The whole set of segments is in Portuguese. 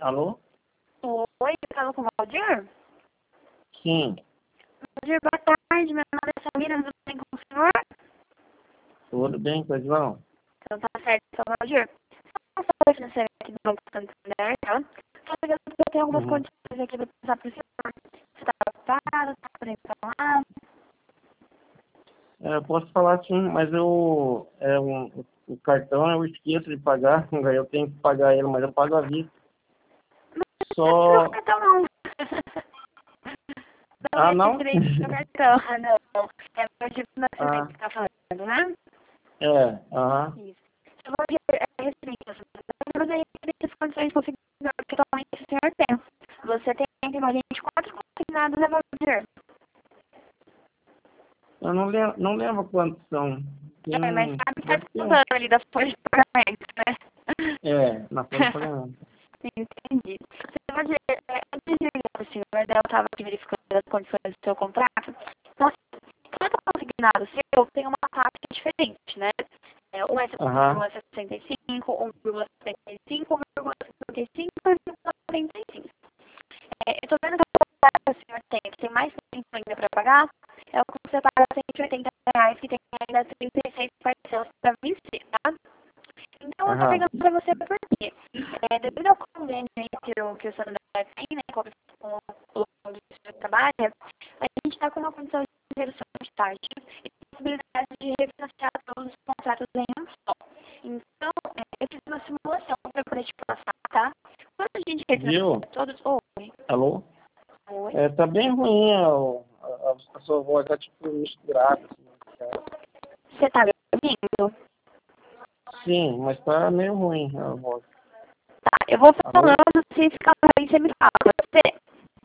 Alô? Oi, eu falo com o Valdir? Sim. Valdir, boa tarde. Meu nome é Samira, tudo bem com o senhor? Tudo bem, pois não? Então tá certo, então, Valdir. Só uma financeira aqui do Banco Santander, tá? Só que eu tenho algumas condições aqui para passar para o senhor. Você tá ocupado, tá podendo falar? Eu posso falar sim, mas o cartão eu esqueço de pagar, aí eu tenho que pagar ele, mas eu pago à vista. Não Só... é cartão, não. Não Ah, é não? referente ao cartão. Ah, não. É o tipo de nascimento Ah, que tá falando, né? aham. Isso. Eu vou dizer, é referente ao nascimento, mas aí as condições consignadas que atualmente o senhor tem. Você tem entre nós 24 consignados, né, Valdir? Eu não lembro quantos são. Mas Tem... sabe que tá Deve ter um... descontando ali das folhas de pagamento, né? Na folha de pagamento. Entendi. Você pode, antes de ligar para o senhor, né, eu estava aqui verificando as condições do seu contrato. Então, cada consignado seu tem uma taxa diferente, né? Um é Aham, 1,65, 1,75, 1,55 e 1,45. Eu estou vendo que a taxa que o senhor tem, que tem mais tempo ainda para pagar, é o que você paga R$ 180, que tem ainda 36 parcelas para vencer, tá? Então, eu estou aham. pegando para você porque, devido ao convênio aí que o Santander tem, né, com o onde o senhor trabalha, a gente está com uma condição de redução de taxa e possibilidade de refinanciar todos os contratos em um só. Então, eu fiz uma simulação para poder te passar, tá? Quando a gente Viu? refinancia todos... Oi. Alô? Oi. Tá bem ruim a sua voz, tá tipo misturada. Assim. Você está me ouvindo? Sim, mas tá meio ruim a voz. Tá, eu vou Alô? falando, se ficar ruim, você me fala. Você?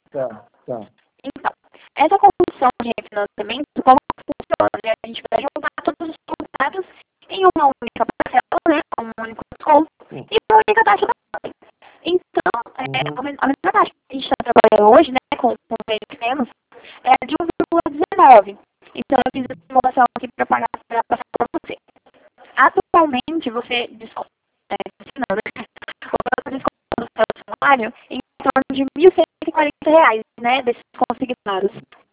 Tá. Então, essa condição de refinanciamento, como funciona? Né? A gente vai juntar todos os contratos em uma única parcela, né? Um único desconto Sim. e uma única taxa da taxa. Então, Uhum. a mesma taxa que a gente está trabalhando hoje, né? Com o meio que temos, é de 1,19. Então, eu fiz essa simulação aqui para passar para você. Atualmente, você desconta, não, né? O desconto do seu salário em torno de R$ 1.140, né? Desses consignados.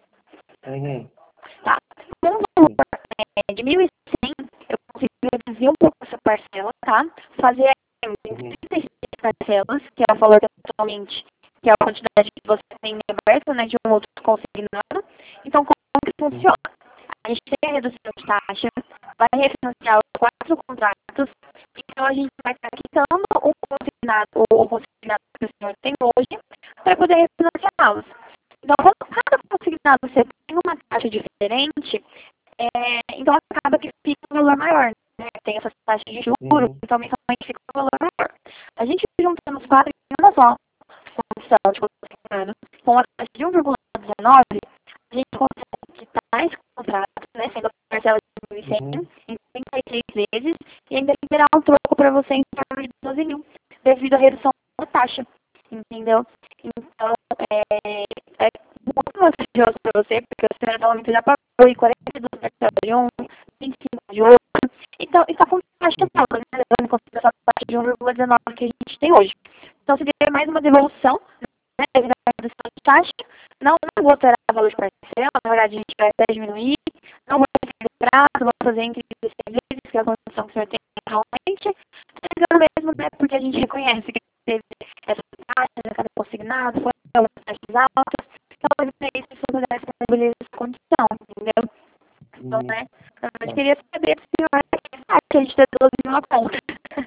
Uhum. Tá. Com um valor de 1.100, eu consegui reduzir um pouco essa parcela, tá? Fazer em Uhum. 36 parcelas, que é o valor que atualmente, que é a quantidade que você tem aberta, né, de um outro consignado. Então, como que Uhum. funciona? A gente tem a redução de taxa, vai refinanciar os 4 contratos, então a gente vai estar quitando o consignado que o senhor tem hoje, para poder refinanciá-los. Então, quando cada consignado você tem uma taxa diferente, então acaba que fica um valor maior, né? Tem essas taxas de juros, Uhum. então mensalmente fica um valor maior. A gente juntando os quatro em uma só condição de consignado, com a taxa de 1,19, a gente consegue quitar esse contrato, né? Sendo a parcela de 1.100 Uhum. em 36 vezes e ainda liberar um troco para você em torno de 12 mil, devido à redução da taxa. Entendeu? Então, é muito vantajoso para você, porque o seu regulamento já pagou em 42 parcelas de um, 25 de outro. Então, está com taxa alta, né? Levando em consideração a taxa de 1,19 que a gente tem hoje. Então, seria mais uma devolução, né? Devido à redução de taxa. Não vou alterar o valor de parcela, na verdade, a gente vai até diminuir. Não vou fazer prazo, vou fazer entre 16 vezes, que é a condição que o senhor tem atualmente. Entregando mesmo, né? Porque a gente reconhece que teve essas taxas a cada consignado, foram algumas taxas altas, então para isso se você pudesse estabilizar essa condição, entendeu? Então, Uhum. né, na verdade, Tá. queria saber se o senhor que a gente deduziu uma conta.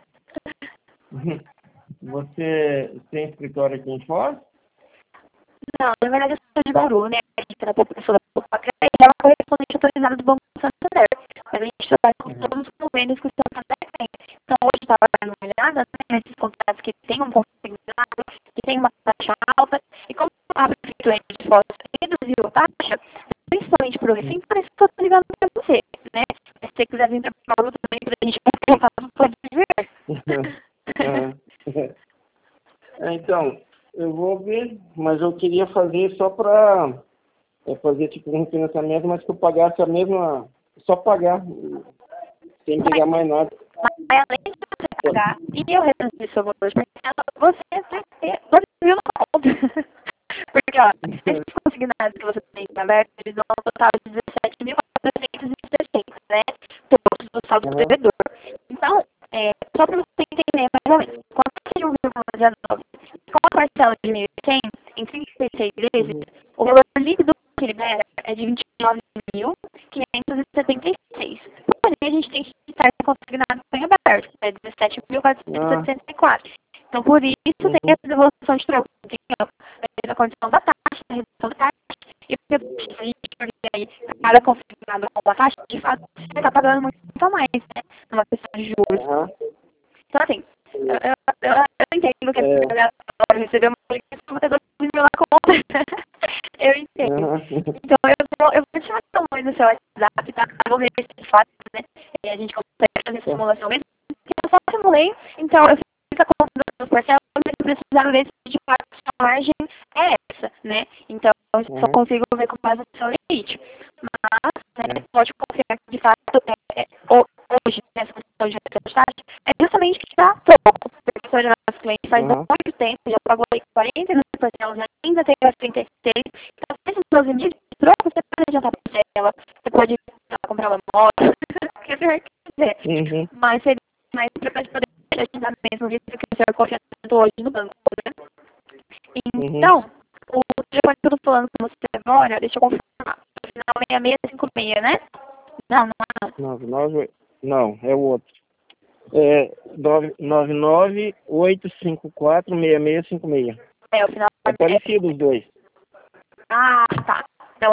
Uhum. Você tem escritório aqui em Foz? Não, na verdade eu sou de Bauru, né, a gente era pessoa da Popacra e é uma correspondente autorizada do Banco Santander, mas a gente trabalha com Uhum. todos os convênios que o Santander tem. Então, hoje estava dando uma olhada, né, nesses contratos que tem um consignado, que tem uma taxa alta, e como a prefeitura de Foz reduziu a taxa, principalmente para o Recém, por isso que eu estou ligando para você, né? Se você quiser vir para o Bauru também, para a gente conversar, pode vir. Uhum. Então, eu vou ver, mas eu queria fazer só para fazer tipo um financiamento, mas que eu pagasse a mesma, só pagar, sem pegar mais nada. Mas além de você pagar e eu reduzir seu valor de parcela, você vai ter ó, esses consignados que você tem aberto, eles dão um total de 17.416, né? Todos do saldo do devedor. Então, só para você entender mais ou menos, quanto seria 1,19? Com a parcela de 1.100, em 36 vezes, o valor líquido que libera é de 29.576. Porém, a gente tem que estar consignado em aberto, é 17.464. Então, por isso, tem essa devolução de troco, entendeu? A condição da taxa, a redução da taxa, e porque a gente aí, cada consignado com uma taxa, de fato, você está pagando muito a mais, né? Numa questão de juros. Então, assim, eu entendo que a galera recebeu uma ligação até 2 mil na conta. Eu entendo. Então, eu vou te chamar tamanho do seu WhatsApp, tá? Eu vou ver se de fato, né? A gente consegue fazer essa simulação mesmo. Porque eu só simulei, então eu fiz a conta das parcelas, mas eu precisava ver se de fato a sua margem é essa, né? Então, eu só consigo ver com base no seu limite. Mas, né, pode confiar que de fato, hoje, nessa questão de redução de taxa, é justamente que dá troco. Porque o nosso cliente faz muito tempo, já pagou 49 parcelas, ainda tem as 36. Então, esses 12 mil de troco, você pode adiantar parcela, você pode comprar uma moto, o que você quiser. Mas seria mais para poder ajudar mesmo, visto que o senhor confia tanto hoje no banco, né? Então, o telefone que eu tô falando com você agora, deixa eu confirmar. No final 6656, né? Não, não é não. 99, não, é o outro. É 998546656. É, o final É parecido os dois. Ah, tá. Então,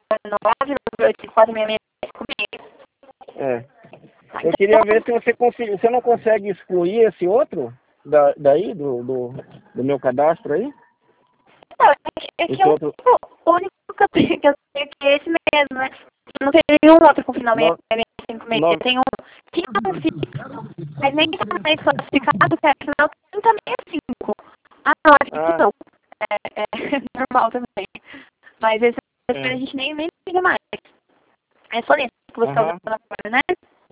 998546656. Eu queria ver se você consegue. Você não consegue excluir esse outro daí, do meu cadastro aí? Não, é que o único que eu tenho que é esse mesmo, né? Não tem nenhum outro com final 6656. Tem um fixo, mas nem tá mais classificado, que é final 3065. Ah, não, acho que não. É normal também. Mas esse a gente nem liga mais. É só nesse que você está usando agora, né?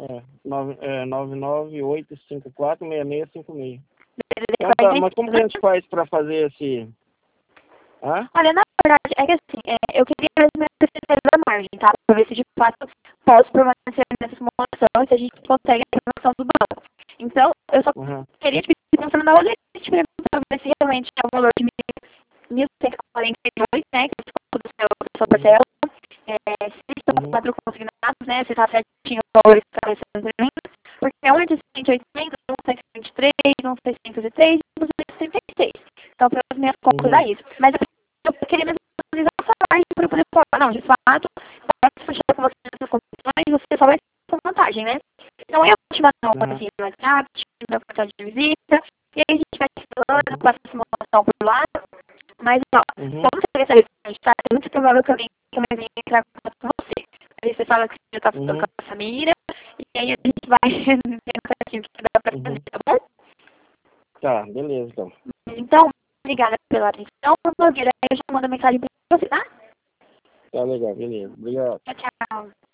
998546656. Então tá, mas como que a gente faz para fazer esse... Olha, na verdade, é que assim, eu queria mesmo a da margem, tá? Pra ver se de fato posso permanecer nessa simulação e se a gente consegue a informação do banco. Então, eu só queria te pedir para você mandar o limite pra ver se realmente é o valor de 1.142, né? Que é o do seu parcela. Se são 4 consignados, né? Se tá certinho o valor que está aparecendo para mim. Porque um é de 180, um 123, um 603 e um 266. Então, pelas minhas contas, é isso. Mas eu queria mesmo utilizar essa margem para poder falar, não, de fato, se fechar com você nessas condições, você só vai ter essa vantagem, né? Então, eu vou te mandar um assim no WhatsApp, te mandar um cartão de visita, e aí a gente vai te falando, passa a simulação por lá. Mas, ó, como você quer saber se tá, é muito provável que alguém venha entrar em contato com você. Aí você fala que você já tá falando com a Samira, e aí a gente vai vendo certinho o que dá pra fazer, tá bom? Tá, beleza, então. Então, obrigada pela atenção. Aí eu já mando mensagem pra você, tá? Tá legal, beleza. Obrigado. Tchau, tchau.